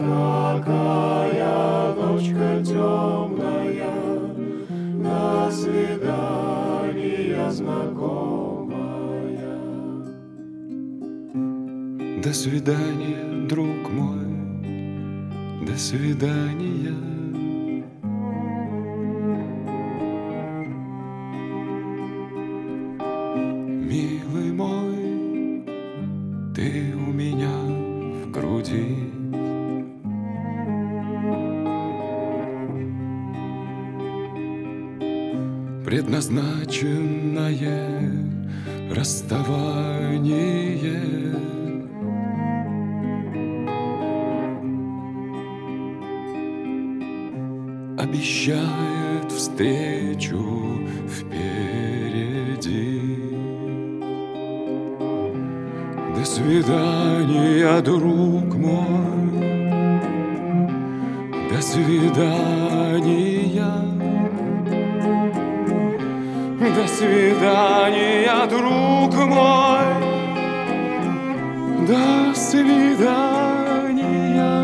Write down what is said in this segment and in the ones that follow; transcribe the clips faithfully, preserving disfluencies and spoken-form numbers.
какая ночка темная, до свидания, знакомая. До свидания, друг мой, до свидания. Милый мой, ты у меня в груди. Предназначенное расставание обещает встречу впереди. До свидания, друг мой, до свидания. До свидания, друг мой, до свидания.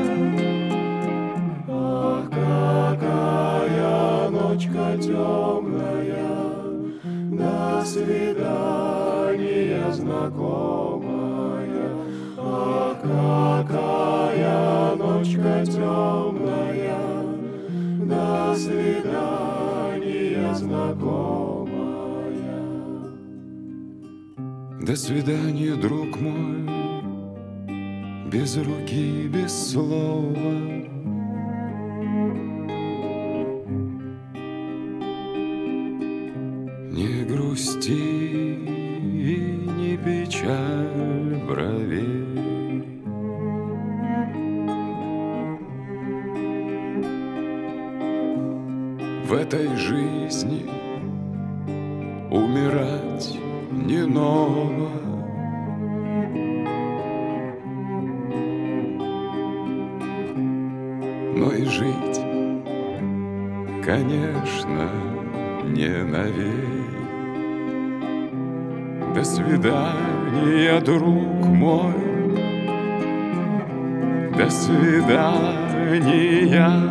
Ах, какая ночка темная, до свидания, знакомая. Ах, какая ночка темная, до свидания, знакомая. До свидания, друг мой, без руки, без слова. Не грусти и не печаль бровей. В этой жизни умирать не ново. Но и жить, конечно, не навек. До свидания, друг мой, до свидания.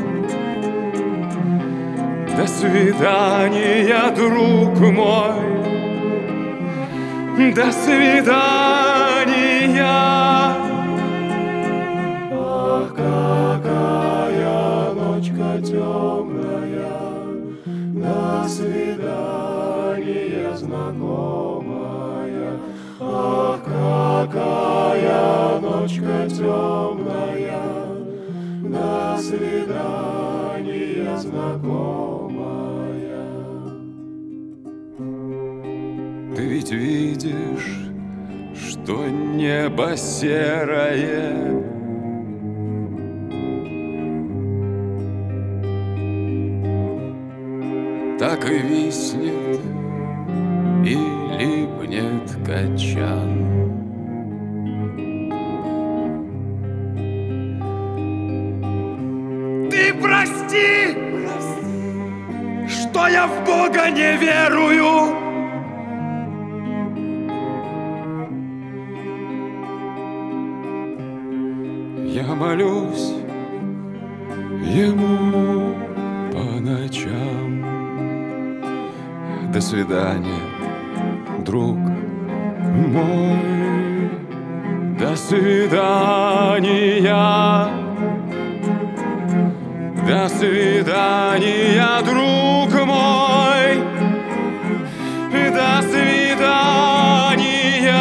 До свидания, друг мой, до свидания. Ах, какая ночка темная, до свидания, знакомая. Ах, какая ночка темная, до свидания, знакомая. Ты ведь видишь, что небо серое, так и виснет и липнет качан. Ты прости, что я в Бога не верую. Я молюсь Ему по ночам. До свидания, друг мой, до свидания. До свидания, друг мой, до свидания.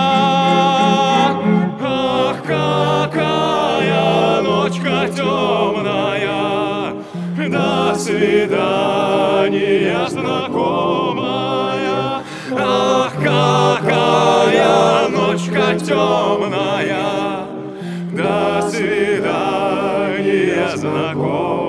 Ах, какая ночка темная, до свидания, знакомая. Ах, какая ночка темная, до свидания, знакомая.